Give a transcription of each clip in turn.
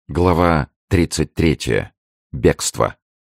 Глава 33. Бегство.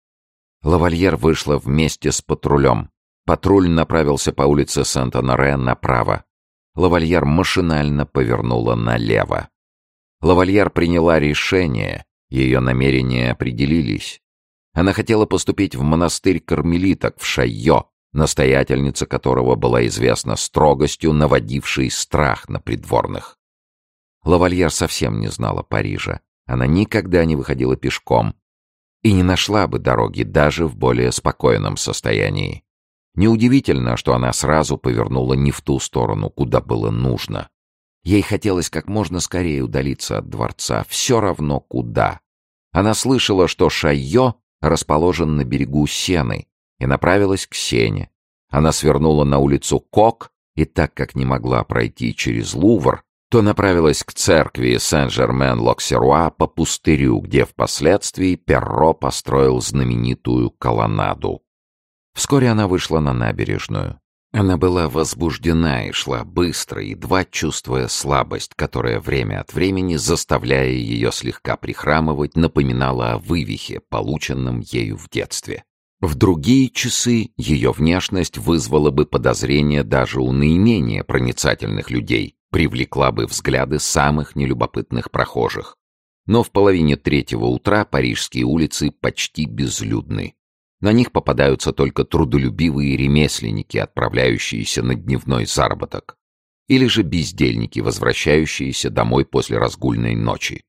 Лавальер вышла вместе с патрулем. Патруль направился по улице Сент-Оноре направо. Лавальер машинально повернула налево. Лавальер приняла решение, ее намерения определились. Она хотела поступить в монастырь кармелиток в Шайо, настоятельница которого была известна строгостью, наводившей страх на придворных. Лавальер совсем не знала Парижа. Она никогда не выходила пешком и не нашла бы дороги даже в более спокойном состоянии. Неудивительно, что она сразу повернула не в ту сторону, куда было нужно. Ей хотелось как можно скорее удалиться от дворца, все равно куда. Она слышала, что Шайо расположен на берегу Сены, и направилась к Сене. Она свернула на улицу Кок, и так как не могла пройти через Лувр, то направилась к церкви Сен-Жермен-Локсеруа по пустырю, где впоследствии Перро построил знаменитую колоннаду. Вскоре она вышла на набережную. Она была возбуждена и шла быстро, едва чувствуя слабость, которая время от времени, заставляя ее слегка прихрамывать, напоминала о вывихе, полученном ею в детстве. В другие часы ее внешность вызвала бы подозрение даже у наименее проницательных людей, привлекла бы взгляды самых нелюбопытных прохожих. Но в половине третьего утра парижские улицы почти безлюдны. На них попадаются только трудолюбивые ремесленники, отправляющиеся на дневной заработок, или же бездельники, возвращающиеся домой после разгульной ночи.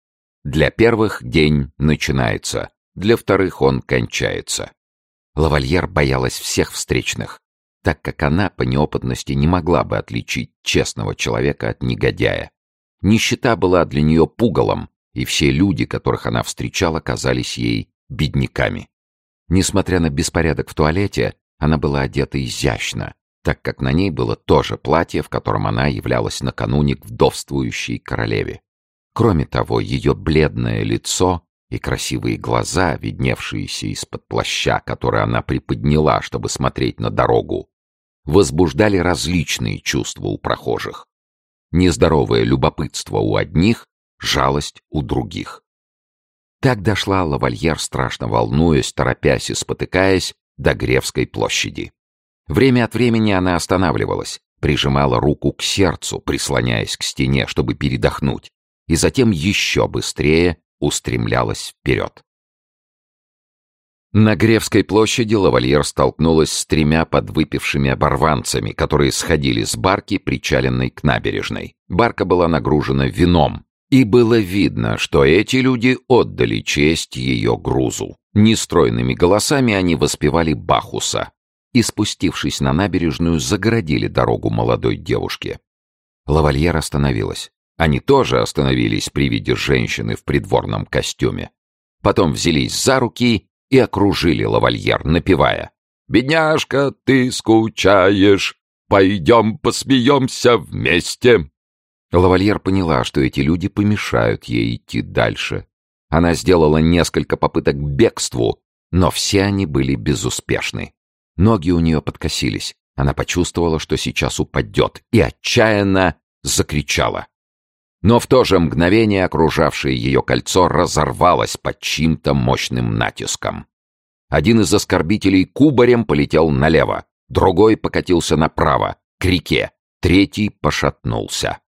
Для первых день начинается, для вторых он кончается. Лавальер боялась всех встречных, так как она по неопытности не могла бы отличить честного человека от негодяя. Нищета была для нее пугалом, и все люди, которых она встречала, казались ей бедняками. Несмотря на беспорядок в туалете, она была одета изящно, так как на ней было то же платье, в котором она являлась накануне к вдовствующей королеве. Кроме того, ее бледное лицо и красивые глаза, видневшиеся из-под плаща, который она приподняла, чтобы смотреть на дорогу, возбуждали различные чувства у прохожих. Нездоровое любопытство у одних, жалость у других. Так дошла Лавальер, страшно волнуясь, торопясь и спотыкаясь, до Гревской площади. Время от времени она останавливалась, прижимала руку к сердцу, прислоняясь к стене, чтобы передохнуть, и затем еще быстрее устремлялась вперед. На Гревской площади Лавальер столкнулась с тремя подвыпившими оборванцами, которые сходили с барки, причаленной к набережной. Барка была нагружена вином, и было видно, что эти люди отдали честь ее грузу. Нестройными голосами они воспевали Бахуса и, спустившись на набережную, загородили дорогу молодой девушке. Лавальер остановилась. Они тоже остановились при виде женщины в придворном костюме. Потом взялись за руки и окружили Лавальер, напевая: «Бедняжка, ты скучаешь, пойдем посмеемся вместе». Лавальер поняла, что эти люди помешают ей идти дальше. Она сделала несколько попыток к бегству, но все они были безуспешны. Ноги у нее подкосились. Она почувствовала, что сейчас упадет, и отчаянно закричала. Но в то же мгновение окружавшее ее кольцо разорвалось под чьим-то мощным натиском. Один из оскорбителей кубарем полетел налево, другой покатился направо, к реке, третий пошатнулся.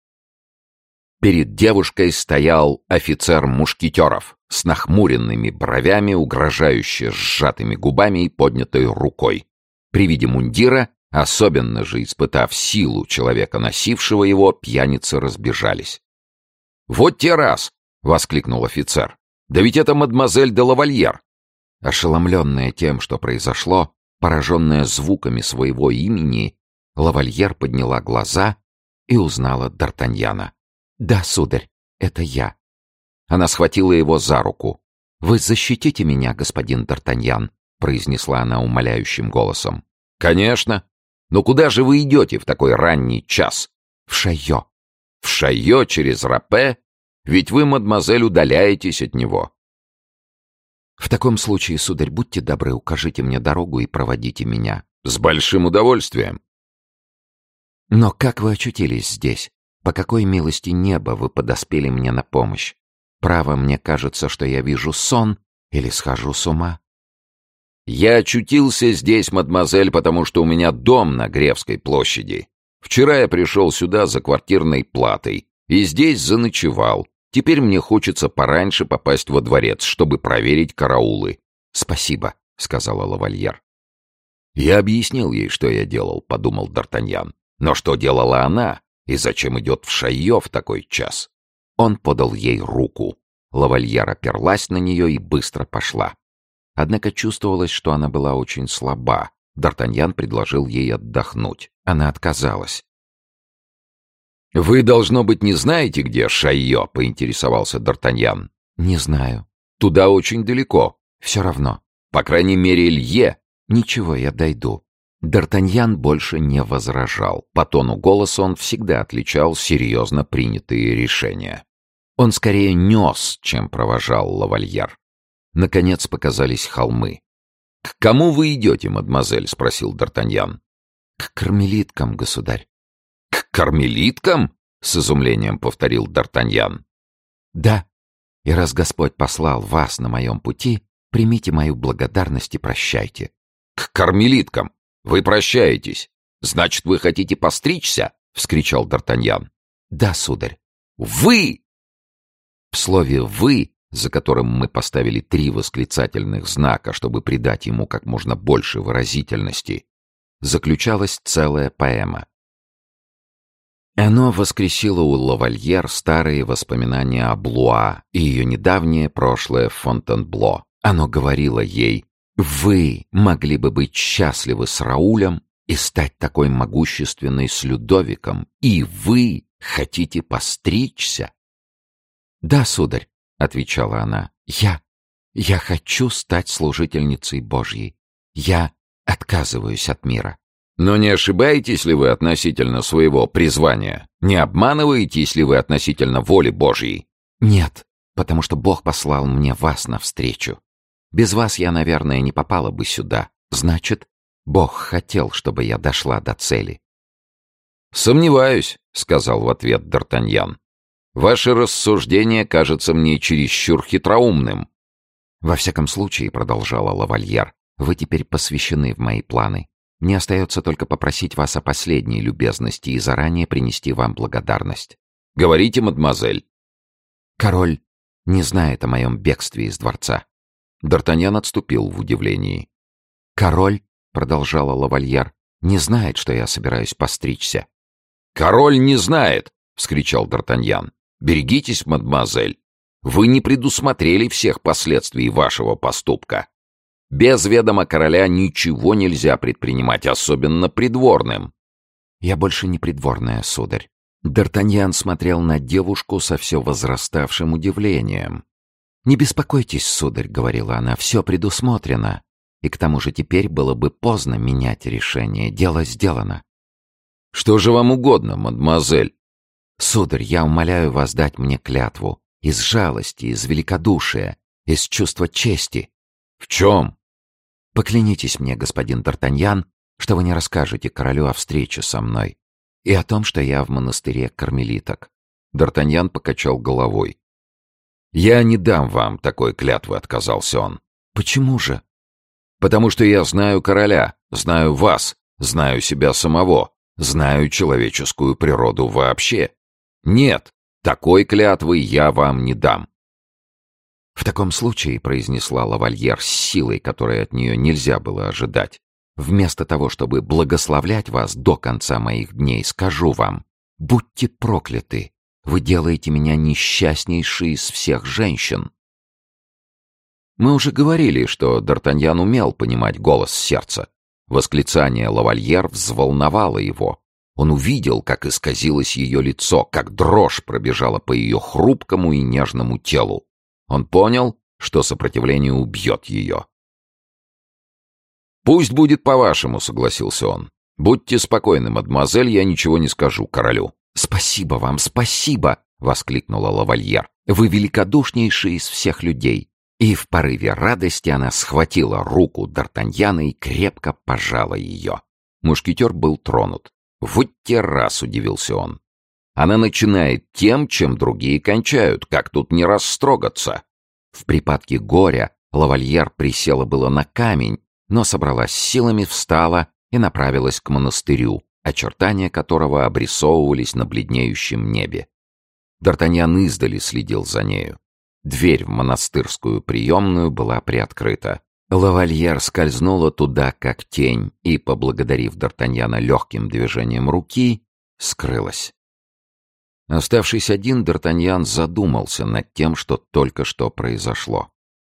Перед девушкой стоял офицер мушкетеров с нахмуренными бровями, угрожающе сжатыми губами и поднятой рукой. При виде мундира, особенно же испытав силу человека, носившего его, пьяницы разбежались. «Вот те раз!» — воскликнул офицер. «Да ведь это мадемуазель де Лавальер!» Ошеломленная тем, что произошло, пораженная звуками своего имени, Лавальер подняла глаза и узнала Д'Артаньяна. «Да, сударь, это я». Она схватила его за руку. «Вы защитите меня, господин Д'Артаньян», — произнесла она умоляющим голосом. «Конечно. Но куда же вы идете в такой ранний час?» «В Шайо». «В Шайо через Рапе? Ведь вы, мадемуазель, удаляетесь от него». «В таком случае, сударь, будьте добры, укажите мне дорогу и проводите меня». «С большим удовольствием». «Но как вы очутились здесь? По какой милости неба вы подоспели мне на помощь? Право, мне кажется, что я вижу сон или схожу с ума. Я очутился здесь, мадемуазель, потому что у меня дом на Гревской площади. Вчера я пришел сюда за квартирной платой и здесь заночевал. Теперь мне хочется пораньше попасть во дворец, чтобы проверить караулы. «Спасибо», — сказала лавальер. «Я объяснил ей, что я делал», — подумал Д'Артаньян. «Но что делала она? И зачем идет в шайё в такой час?» Он подал ей руку. Лавальер оперлась на нее и быстро пошла. Однако чувствовалось, что она была очень слаба. Д'Артаньян предложил ей отдохнуть. Она отказалась. «Вы, должно быть, не знаете, где шайё?» — поинтересовался Д'Артаньян. «Не знаю. Туда очень далеко. Все равно. По крайней мере, Лье. Ничего, я дойду». Д'Артаньян больше не возражал. По тону голоса он всегда отличал серьезно принятые решения. Он скорее нес, чем провожал лавальер. Наконец показались холмы. «К кому вы идете, мадемуазель?» — спросил Д'Артаньян. «К кармелиткам, государь». «К кармелиткам?» — с изумлением повторил Д'Артаньян. «Да, и раз Господь послал вас на моем пути, примите мою благодарность и прощайте». «К кармелиткам? Вы прощаетесь? Значит, вы хотите постричься?» — вскричал Д'Артаньян. «Да, сударь». «Вы!» В слове «вы», за которым мы поставили 3 восклицательных знака, чтобы придать ему как можно больше выразительности, заключалась целая поэма. Оно воскресило у лавальер старые воспоминания о Блуа и ее недавнее прошлое в Фонтенбло. Оно говорило ей: «Вы могли бы быть счастливы с Раулем и стать такой могущественной с Людовиком, и вы хотите постричься?» «Да, сударь», — отвечала она, — «я хочу стать служительницей Божьей. Я отказываюсь от мира». «Но не ошибаетесь ли вы относительно своего призвания? Не обманываетесь ли вы относительно воли Божьей?» «Нет, потому что Бог послал мне вас навстречу. Без вас я, наверное, не попала бы сюда. Значит, Бог хотел, чтобы я дошла до цели». «Сомневаюсь», — сказал в ответ Д'Артаньян. «Ваше рассуждение кажется мне чересчур хитроумным». «Во всяком случае», — продолжала лавальер, — «вы теперь посвящены в мои планы. Мне остается только попросить вас о последней любезности и заранее принести вам благодарность». «Говорите, мадемуазель». «Король не знает о моем бегстве из дворца». Д'Артаньян отступил в удивлении. «Король», — продолжала лавальер, — «не знает, что я собираюсь постричься». «Король не знает!» — вскричал Д'Артаньян. «Берегитесь, мадемуазель. Вы не предусмотрели всех последствий вашего поступка. Без ведома короля ничего нельзя предпринимать, особенно придворным». «Я больше не придворная, сударь». Д'Артаньян смотрел на девушку со все возраставшим удивлением. «Не беспокойтесь, сударь», — говорила она, — «все предусмотрено. И к тому же теперь было бы поздно менять решение. Дело сделано». «Что же вам угодно, мадемуазель?» «Сударь, я умоляю вас дать мне клятву. Из жалости, из великодушия, из чувства чести». «В чем?» «Поклянитесь мне, господин Д'Артаньян, что вы не расскажете королю о встрече со мной и о том, что я в монастыре кармелиток». Д'Артаньян покачал головой. «Я не дам вам такой клятвы», — отказался он. «Почему же?» «Потому что я знаю короля, знаю вас, знаю себя самого, знаю человеческую природу вообще. Нет, такой клятвы я вам не дам». «В таком случае», — произнесла лавальер с силой, которой от нее нельзя было ожидать, «вместо того, чтобы благословлять вас до конца моих дней, скажу вам: будьте прокляты, вы делаете меня несчастнейшей из всех женщин». Мы уже говорили, что Д'Артаньян умел понимать голос сердца. Восклицание лавальер взволновало его. Он увидел, как исказилось ее лицо, как дрожь пробежала по ее хрупкому и нежному телу. Он понял, что сопротивление убьет ее. «Пусть будет по-вашему», — согласился он. «Будьте спокойны, мадемуазель, я ничего не скажу королю». «Спасибо вам, спасибо!» — воскликнула лавальер. «Вы великодушнейший из всех людей». И в порыве радости она схватила руку Д'Артаньяна и крепко пожала ее. Мушкетер был тронут. «Вот те раз!» — удивился он. Она начинает тем, чем другие кончают. Как тут не растрогаться? В припадке горя лавальер присела было на камень, но собралась силами, встала и направилась к монастырю, очертания которого обрисовывались на бледнеющем небе. Д'Артаньян издали следил за нею. Дверь в монастырскую приемную была приоткрыта. Лавальер скользнула туда, как тень, и, поблагодарив Д'Артаньяна легким движением руки, скрылась. Оставшись один, Д'Артаньян задумался над тем, что только что произошло.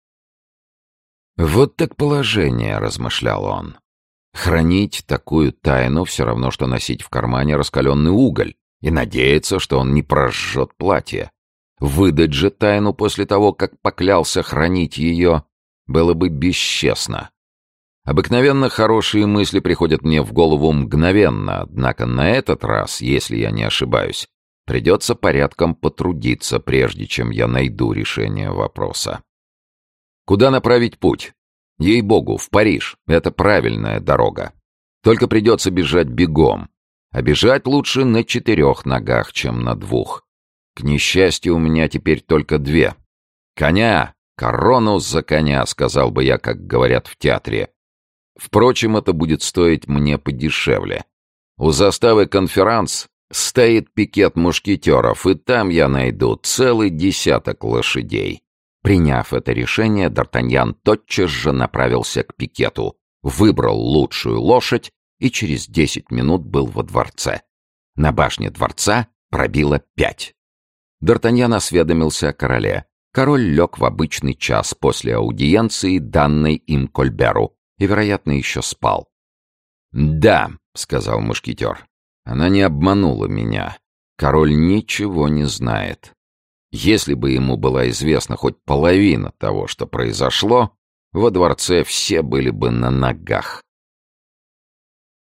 «Вот так положение», — размышлял он. «Хранить такую тайну все равно, что носить в кармане раскаленный уголь и надеяться, что он не прожжет платье. Выдать же тайну после того, как поклялся хранить ее, было бы бесчестно. Обыкновенно хорошие мысли приходят мне в голову мгновенно, однако на этот раз, если я не ошибаюсь, придется порядком потрудиться, прежде чем я найду решение вопроса. Куда направить путь? Ей-богу, в Париж. Это правильная дорога. Только придется бежать бегом. А бежать лучше на 4 ногах, чем на 2. К несчастью, у меня теперь только 2. Коня! Корону за коня, сказал бы я, как говорят в театре. Впрочем, это будет стоить мне подешевле. У заставы «Конферанс» стоит пикет мушкетеров, и там я найду целый 10 лошадей. Приняв это решение, Д'Артаньян тотчас же направился к пикету, выбрал лучшую лошадь и через 10 минут был во дворце. На башне дворца пробило 5. Д'Артаньян осведомился о короле. Король лег в обычный час после аудиенции, данной им Кольберу, и, вероятно, еще спал. «Да», — сказал мушкетер, — «она не обманула меня. Король ничего не знает. Если бы ему была известна хоть половина того, что произошло, во дворце все были бы на ногах.